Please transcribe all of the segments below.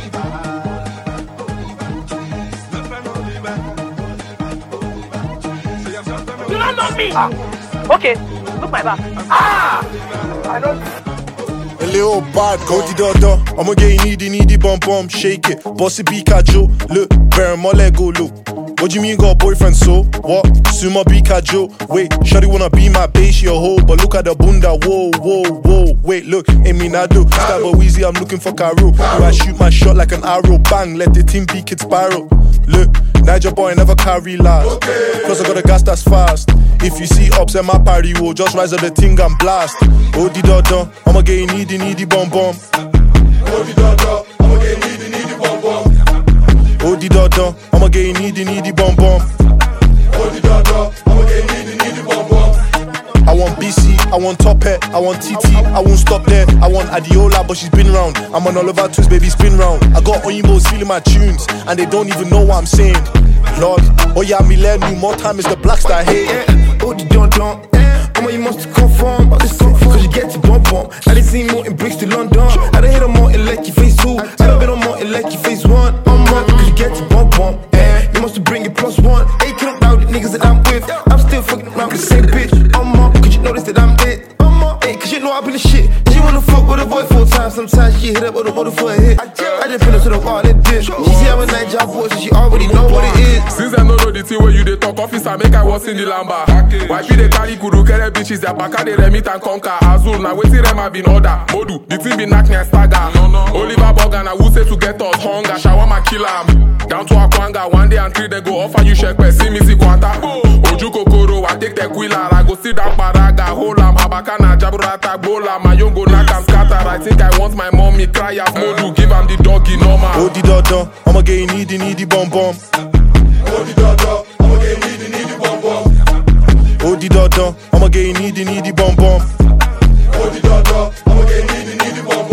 You don't know me. Okay, look my back. I don't. A little bad, go di da. I'ma get needy bum, shake it. Bossy Pikachu, look, bear my Lego, look. What do you mean got a boyfriend, so? What? Suma Pikachu. Wait, shawty wanna be my bae, she a hoe. But look at the bunda, whoa. Wait, look, ain't me nado. Stab a Weezy, I'm looking for Caro. Do I shoot my shot like an arrow? Bang, let the team peak it spiral. Look, Niger boy never carry last. Plus I got a gas that's fast. If you see ups in my party, we'll just rise up the thing and blast. Oh di da, I'ma get needy bum. Oh di da, I'ma get needy bum. Oh di da, I'ma get needy bum. Oh di da, I'ma get needy bum. I want BC, I want Top Hat, I want TT, I won't stop there. I want Adiola, but she's been round. I'm on Oliver Twist, baby, spin round. I got Oyinbos feeling my tunes, and they don't even know what I'm saying. Lord, oh yeah, me learn you more time is the blacks that hate. Oh the don. I'ma you must confirm, cause you get to bump. I done seen more in bricks to London. I done hit on more in Lucky Phase 2. I done been on more in Lucky Phase 1. Cause you get to bump. You must bring it +1. Hey, can't doubt the niggas that I'm with. I'm still fucking around with the same bitch. Cause you notice that I'm it. Hey, cause you know I've been the shit. She wanna fuck with a boy 4 times. Sometimes she hit up with a mother for a hit. I just feel her to the wall and dip. She see I'm a night job boy, so she already know what it is. Since I know the thing where you dey talk officer, make I was in the lamba. Why be they carry kudu kere bitches, their back they remit and conquer. Azul, now waiting them have been order. Modu, the team be knock near stagger. Oliver Morgan, I would say to get us hunger. Shawama kill 'em. Down to Akwanga, 1 day and 3 they go offer you check, but see me see Kwanta. Oju Kokoro, I take the quilla, I go sit down Paraga, hold 'em, Habakana, Jaburata, Bola, my young go knock and scatter. I think I want my mommy cry as Modu, give 'em the doggy normal. Oh di da, I'ma get needy bum. Oh di da, I'ma get needy bum. Oh di da, I'ma get needy bum. Oh di da, I'ma get needy bum.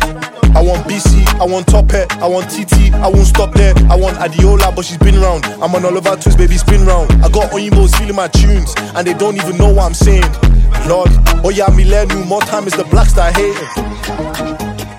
I want BC, I want Top Hat, I want TT, I won't stop there. I want Adiola, but she's been round. I'm on Oliver Twist, baby, spin round. I got Oyinbos feeling my tunes, and they don't even know what I'm saying. Lord, oh yeah, me learn you more time is the blacks that hate it.